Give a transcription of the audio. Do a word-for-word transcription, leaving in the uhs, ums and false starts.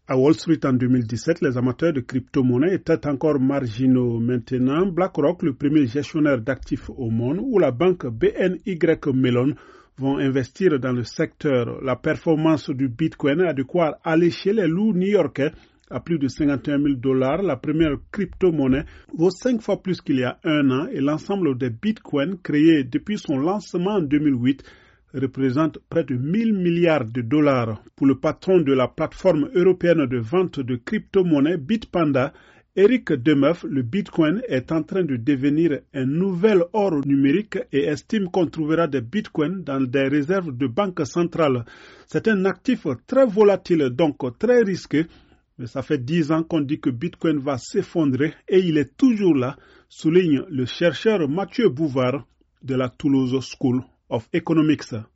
À Wall Street en deux mille dix-sept, les amateurs de crypto-monnaies étaient encore marginaux. Maintenant, BlackRock, le premier gestionnaire d'actifs au monde, ou la banque B N Y Mellon vont investir dans le secteur. La performance du Bitcoin a de quoi allécher les loups new-yorkais à plus de cinquante et un mille dollars. La première crypto-monnaie vaut cinq fois plus qu'il y a un an et l'ensemble des bitcoins créés depuis son lancement en deux mille huit représente près de mille milliards de dollars. Pour le patron de la plateforme européenne de vente de crypto-monnaies Bitpanda, Eric Demeuf, le Bitcoin est en train de devenir un nouvel or numérique et estime qu'on trouvera des Bitcoins dans des réserves de banque centrale. C'est un actif très volatile, donc très risqué, mais ça fait dix ans qu'on dit que Bitcoin va s'effondrer et il est toujours là, souligne le chercheur Mathieu Bouvard de la Toulouse School of Economics.